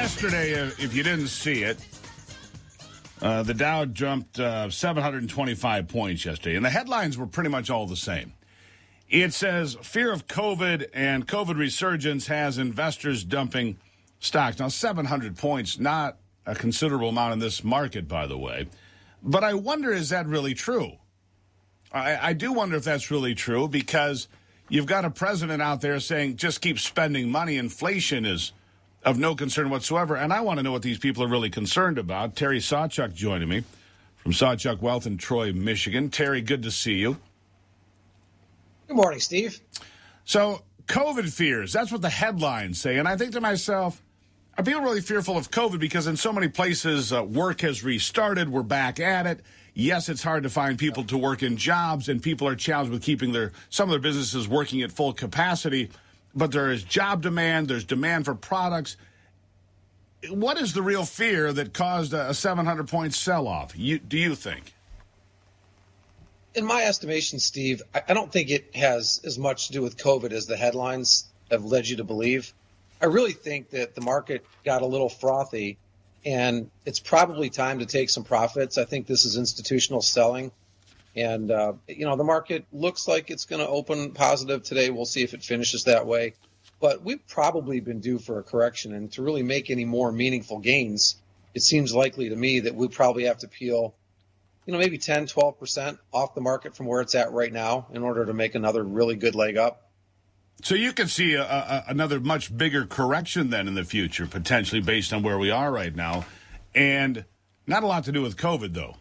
Yesterday, if you didn't see it, the Dow jumped 725 points yesterday, and the headlines were pretty much all the same. It says, fear of COVID and COVID resurgence has investors dumping stocks. Now, 700 points, not a considerable amount in this market, by the way. But I wonder, is that really true? I do wonder if that's really true, because you've got a president out there saying just keep spending money. Inflation is of no concern whatsoever. And I want to know what these people are really concerned about. Terry Sawchuk joining me from Sawchuk Wealth in Troy, Michigan. Terry, good to see you. Good morning, Steve. So, COVID fears, that's what the headlines say. And I think to myself, are people really fearful of COVID? Because in so many places, work has restarted. We're back at it. Yes, it's hard to find people to work in jobs, and people are challenged with keeping some of their businesses working at full capacity. But there is job demand. There's demand for products. What is the real fear that caused a 700-point sell-off, do you think? In my estimation, Steve, I don't think it has as much to do with COVID as the headlines have led you to believe. I really think that the market got a little frothy, and it's probably time to take some profits. I think this is institutional selling. And, the market looks like it's going to open positive today. We'll see if it finishes that way. But we've probably been due for a correction. And to really make any more meaningful gains, it seems likely to me that we probably have to peel, maybe 10, 12% off the market from where it's at right now in order to make another really good leg up. So you can see another much bigger correction then in the future, potentially based on where we are right now. And not a lot to do with COVID, though.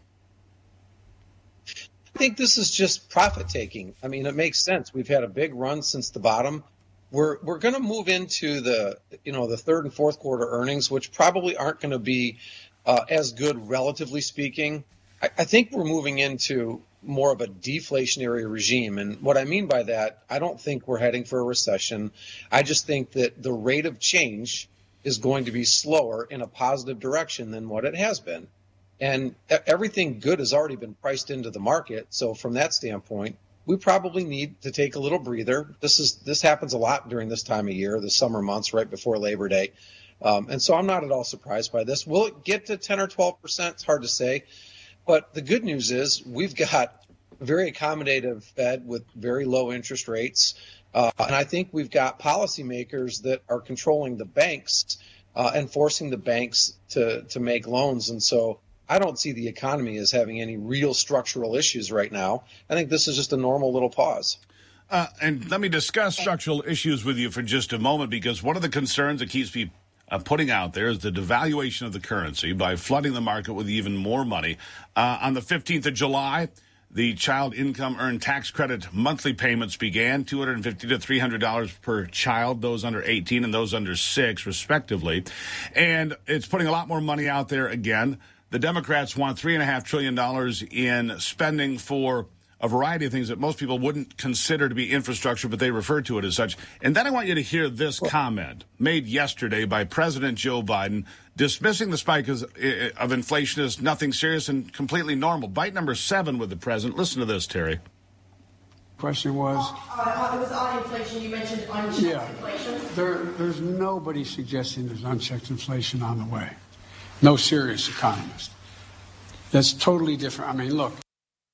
I think this is just profit taking. I mean, it makes sense. We've had a big run since the bottom. We're going to move into the third and fourth quarter earnings, which probably aren't going to be as good, relatively speaking. I think we're moving into more of a deflationary regime. And what I mean by that, I don't think we're heading for a recession. I just think that the rate of change is going to be slower in a positive direction than what it has been. And everything good has already been priced into the market. So from that standpoint, we probably need to take a little breather. This happens a lot during this time of year, the summer months right before Labor Day. And so I'm not at all surprised by this. Will it get to 10 or 12%? It's hard to say. But the good news is we've got a very accommodative Fed with very low interest rates. And I think we've got policymakers that are controlling the banks and forcing the banks to make loans. And so I don't see the economy as having any real structural issues right now. I think this is just a normal little pause. And let me discuss structural issues with you for just a moment, because one of the concerns that keeps me putting out there is the devaluation of the currency by flooding the market with even more money. On the 15th of July, the child income earned tax credit monthly payments began, $250 to $300 per child, those under 18 and those under 6, respectively. And it's putting a lot more money out there again. The Democrats want $3.5 trillion in spending for a variety of things that most people wouldn't consider to be infrastructure, but they refer to it as such. And then I want you to hear this comment made yesterday by President Joe Biden, dismissing the spike of inflation as nothing serious and completely normal. Bite number 7 with the president. Listen to this, Terry. Question was? It was on inflation. You mentioned unchecked inflation. There's nobody suggesting there's unchecked inflation on the way. No serious economist. That's totally different. I mean, look.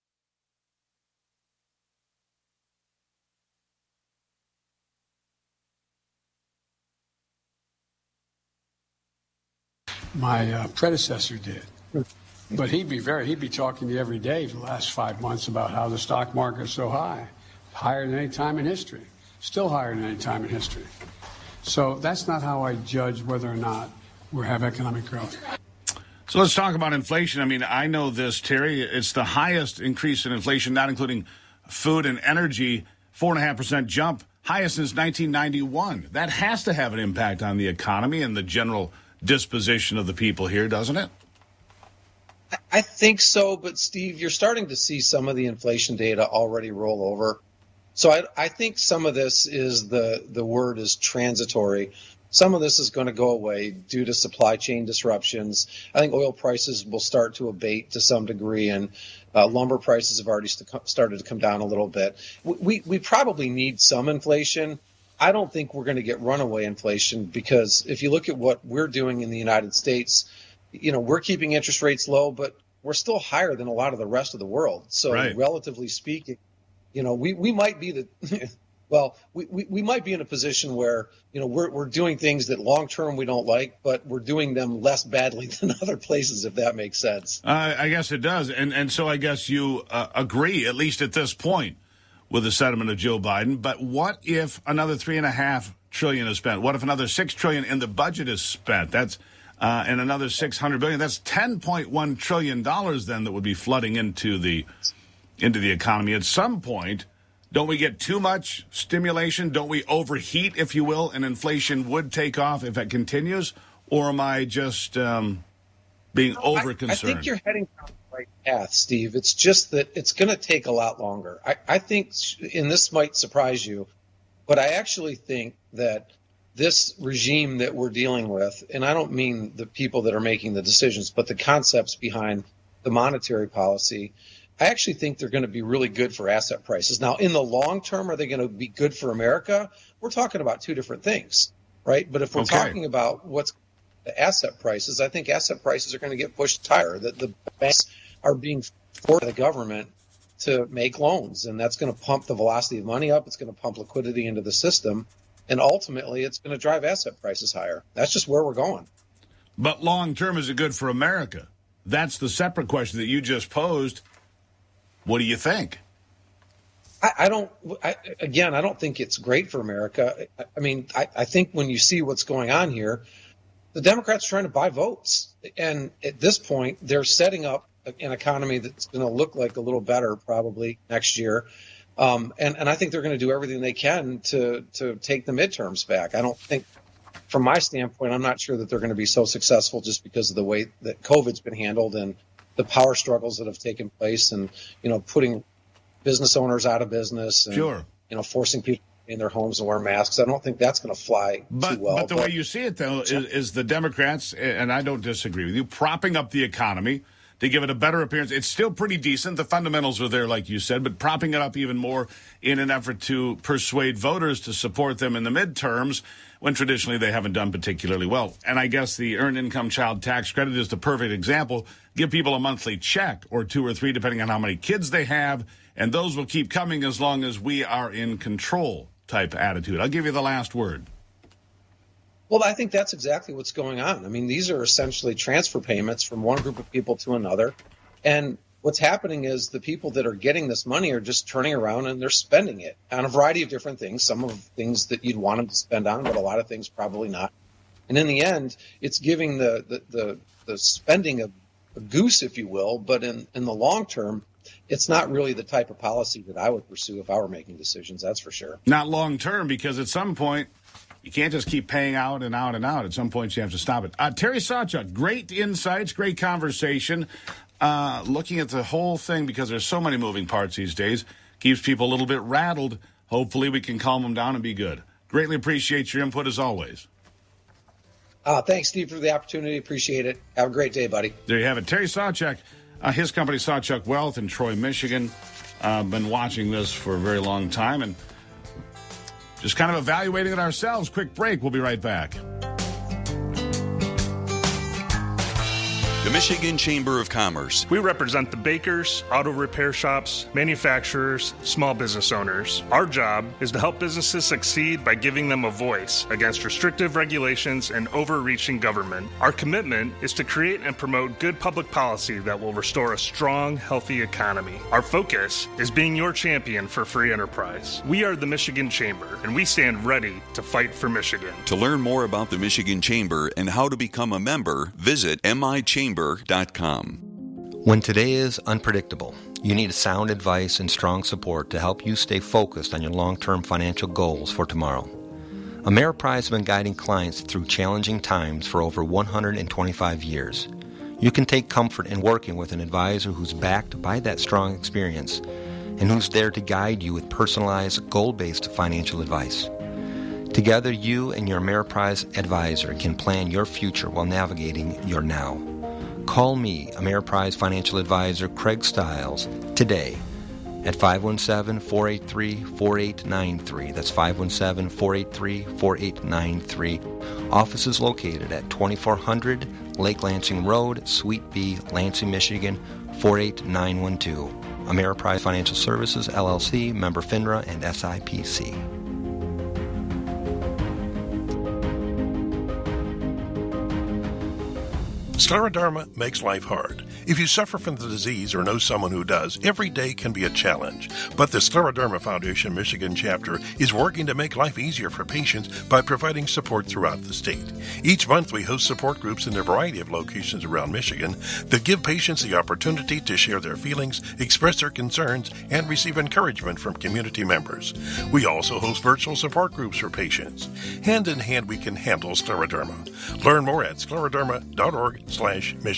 My predecessor did. But he'd be talking to you every day for the last 5 months about how the stock market's so high, higher than any time in history, still higher than any time in history. So that's not how I judge whether or not we have economic growth. So let's talk about inflation. I mean, I know this, Terry. It's the highest increase in inflation, not including food and energy, 4.5% jump, highest since 1991. That has to have an impact on the economy and the general disposition of the people here, doesn't it? I think so, but Steve, you're starting to see some of the inflation data already roll over. So I think some of this is the word is transitory. Some of this is going to go away due to supply chain disruptions. I think oil prices will start to abate to some degree, and lumber prices have already started to come down a little bit. We probably need some inflation, I don't think we're going to get runaway inflation, because if you look at what we're doing in the United States, we're keeping interest rates low, but we're still higher than a lot of the rest of the world. So relatively speaking, we might be we might be in a position where, we're doing things that long term we don't like, but we're doing them less badly than other places, if that makes sense. I guess it does. And so I guess you agree, at least at this point, with the sentiment of Joe Biden. But what if another $3.5 trillion is spent? What if another $6 trillion in the budget is spent? That's and another $600 billion. That's $10.1 trillion then that would be flooding into the economy. At some point, don't we get too much stimulation? Don't we overheat, if you will, and inflation would take off if it continues? Or am I just being over-concerned? I think you're heading down the right path, Steve. It's just that it's going to take a lot longer. I think, and this might surprise you, but I actually think that this regime that we're dealing with, and I don't mean the people that are making the decisions, but the concepts behind the monetary policy, I actually think they're going to be really good for asset prices. Now, in the long term, are they going to be good for America? We're talking about two different things, right? But if we're talking about what's the asset prices, I think asset prices are going to get pushed higher. The banks are being forced by the government to make loans, and that's going to pump the velocity of money up. It's going to pump liquidity into the system, and ultimately it's going to drive asset prices higher. That's just where we're going. But long term, is it good for America? That's the separate question that you just posed. What do you think? I don't think it's great for America. I mean, I think when you see what's going on here, the Democrats are trying to buy votes. And at this point, they're setting up an economy that's going to look like a little better probably next year. And I think they're going to do everything they can to take the midterms back. I don't think, from my standpoint, I'm not sure that they're going to be so successful just because of the way that COVID's been handled and the power struggles that have taken place, and putting business owners out of business, and forcing people in their homes to wear masks. I don't think that's going to fly too well. But the way you see it, though, is the Democrats, and I don't disagree with you, propping up the economy to give it a better appearance. It's still pretty decent. The fundamentals are there, like you said, but propping it up even more in an effort to persuade voters to support them in the midterms, when traditionally they haven't done particularly well. And I guess the Earned Income Child Tax Credit is the perfect example. Give people a monthly check or two or three, depending on how many kids they have, and those will keep coming as long as we are in control type attitude. I'll give you the last word. Well, I think that's exactly what's going on. I mean, these are essentially transfer payments from one group of people to another. And what's happening is the people that are getting this money are just turning around and they're spending it on a variety of different things. Some of things that you'd want them to spend on, but a lot of things probably not. And in the end, it's giving the spending a goose, if you will. But in the long term, it's not really the type of policy that I would pursue if I were making decisions. That's for sure. Not long term, because at some point, you can't just keep paying out and out and out. At some point, you have to stop it. Terry Sawchuk, great insights, great conversation. Looking at the whole thing, because there's so many moving parts these days, keeps people a little bit rattled. Hopefully, we can calm them down and be good. Greatly appreciate your input, as always. Thanks, Steve, for the opportunity. Appreciate it. Have a great day, buddy. There you have it. Terry Sawchuk, his company, Sawchuk Wealth in Troy, Michigan. Been watching this for a very long time and just kind of evaluating it ourselves. Quick break. We'll be right back. The Michigan Chamber of Commerce. We represent the bakers, auto repair shops, manufacturers, small business owners. Our job is to help businesses succeed by giving them a voice against restrictive regulations and overreaching government. Our commitment is to create and promote good public policy that will restore a strong, healthy economy. Our focus is being your champion for free enterprise. We are the Michigan Chamber, and we stand ready to fight for Michigan. To learn more about the Michigan Chamber and how to become a member, visit michamber.com. When today is unpredictable, you need sound advice and strong support to help you stay focused on your long-term financial goals for tomorrow. Ameriprise has been guiding clients through challenging times for over 125 years. You can take comfort in working with an advisor who's backed by that strong experience and who's there to guide you with personalized, goal-based financial advice. Together, you and your Ameriprise advisor can plan your future while navigating your now. Call me, Ameriprise Financial Advisor Craig Stiles, today at 517-483-4893. That's 517-483-4893. Office is located at 2400 Lake Lansing Road, Suite B, Lansing, Michigan, 48912. Ameriprise Financial Services, LLC, member FINRA and SIPC. Scleroderma makes life hard. If you suffer from the disease or know someone who does, every day can be a challenge. But the Scleroderma Foundation Michigan chapter is working to make life easier for patients by providing support throughout the state. Each month we host support groups in a variety of locations around Michigan that give patients the opportunity to share their feelings, express their concerns, and receive encouragement from community members. We also host virtual support groups for patients. Hand in hand we can handle scleroderma. Learn more at scleroderma.org/Michigan.